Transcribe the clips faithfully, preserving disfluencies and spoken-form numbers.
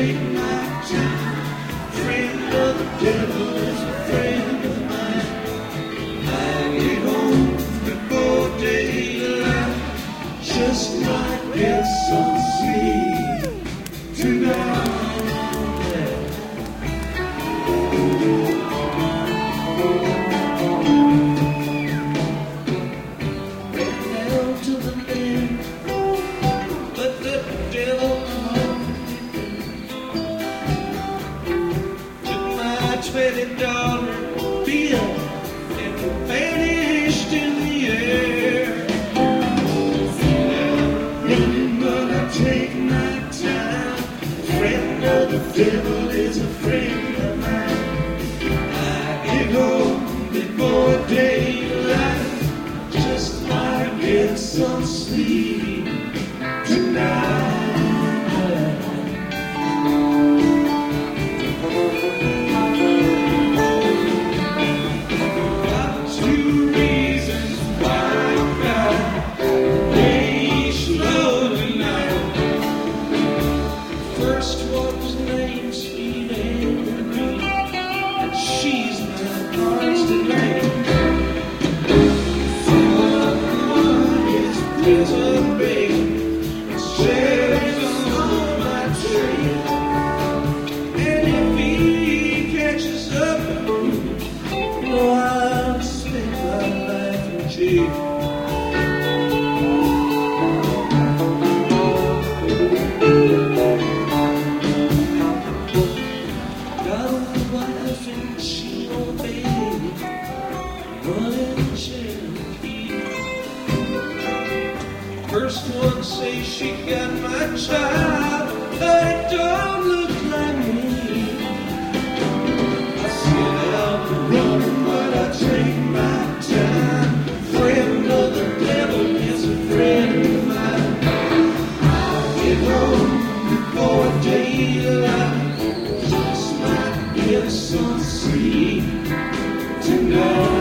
take my time. Friend of the devil is a friend of mine. I get home before daylight, just might get some sleep tonight. Ran down to the land, but the devil hung. Took my twenty dollar bill and vanished in the air. Running, but I take my time. Friend of the devil is a friend of mine. I get home before daylight, just might get some sleep tonight. Got two reasons why I got way slow tonight. First one's named Sweet Annie, and she's my heart's delight. Someone is prison bait, and shares on my trail. And if he catches up, no, I'll spend my life in jail. Got a wife and she won't baby, running Cherokee. First one say she got my child, but it don't look like me. I sit out and run, but I take my time. Friend of the devil is a friend of mine. I get home before daylight, just might get some sleep tonight.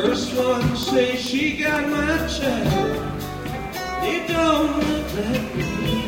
First one say she got my child. It don't look that good.